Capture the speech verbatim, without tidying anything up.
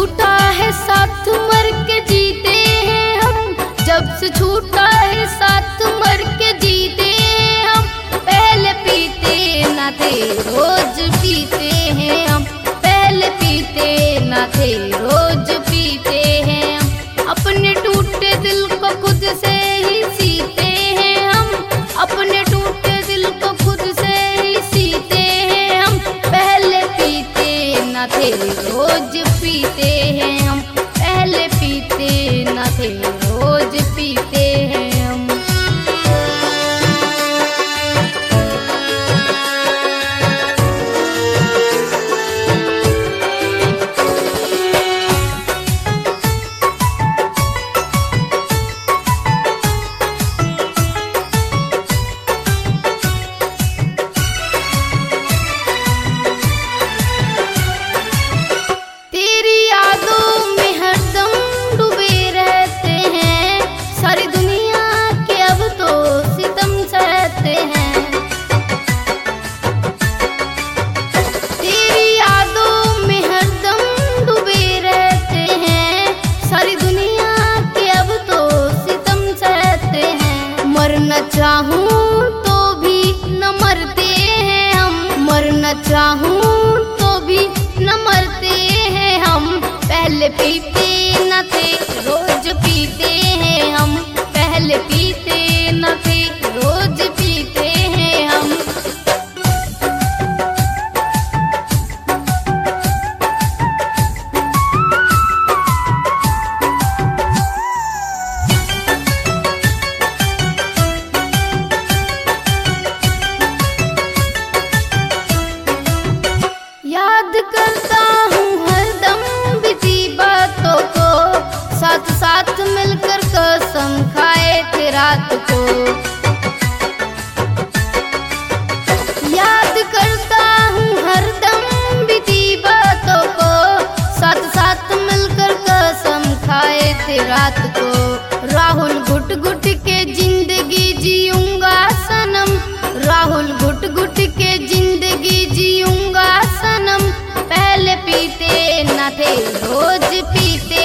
छूटा है साथ मर के जीते हैं हम, जब से छूटा है साथ मर के जीते हैं हम। पहले पीते न थे रोज पीते हैं हम, पहले पीते न थे रोज पीते हैं हम। अपने टूटे दिल को खुद से ही सीते हैं हम, अपने टूटे दिल को खुद से ही सीते हैं हम। पहले पीते न थे रोज पीते हैं हम, पहले पीते न थे रोज पीते हैं हम। तेरी यादों में हरदम डूबे रहते हैं, सारी दुनिया के अब तो सितम सहते हैं। तेरी यादों में हरदम डूबे रहते हैं, सारी दुनिया के अब तो सितम सहते हैं। मरना चाहूं तो भी न मरते हैं हम, मरना चाहूं तो भी न मरते हैं हम। पहले पीते न थे रोज पीते हैं हम, पहले पीते न थे रोज पीते हैं हम। याद करता हूँ हरदम बीती बातों को, साथ साथ मिलकर कसम खाए थे रात को। याद करता हूँ हरदम बीती बातों को, साथ साथ मिलकर कसम खाए थे रात को। राहुल घुट घुट के जिंदगी जीऊंगा सनम, राहुल घुट घुट के जिंदगी जीऊंगा सनम। पहले पीते न थे रोज पीते